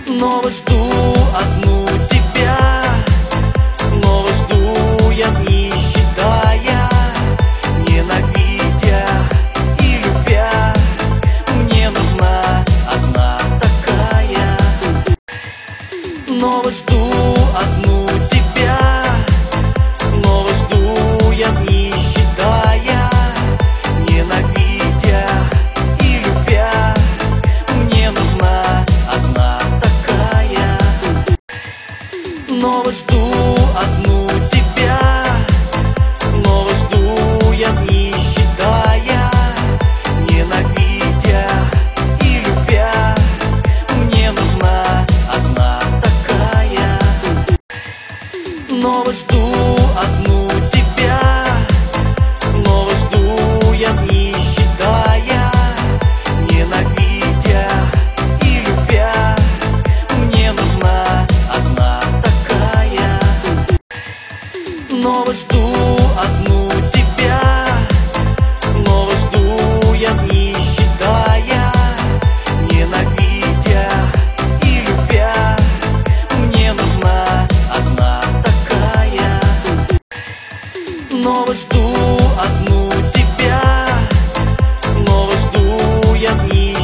Снова жду одну тебя, снова жду я дни считая, ненавидя и любя. Мне нужна одна такая. Снова жду одну тебя, снова жду я дни считая, ненавидя и любя. Мне нужна одна такая. Снова жду одну тебя, снова жду я дни считая, ненавидя и любя. Мне нужна одна такая. Снова жду одну тебя, снова жду я дни считая, ненавидя и любя. Мне нужна одна такая. Снова жду одну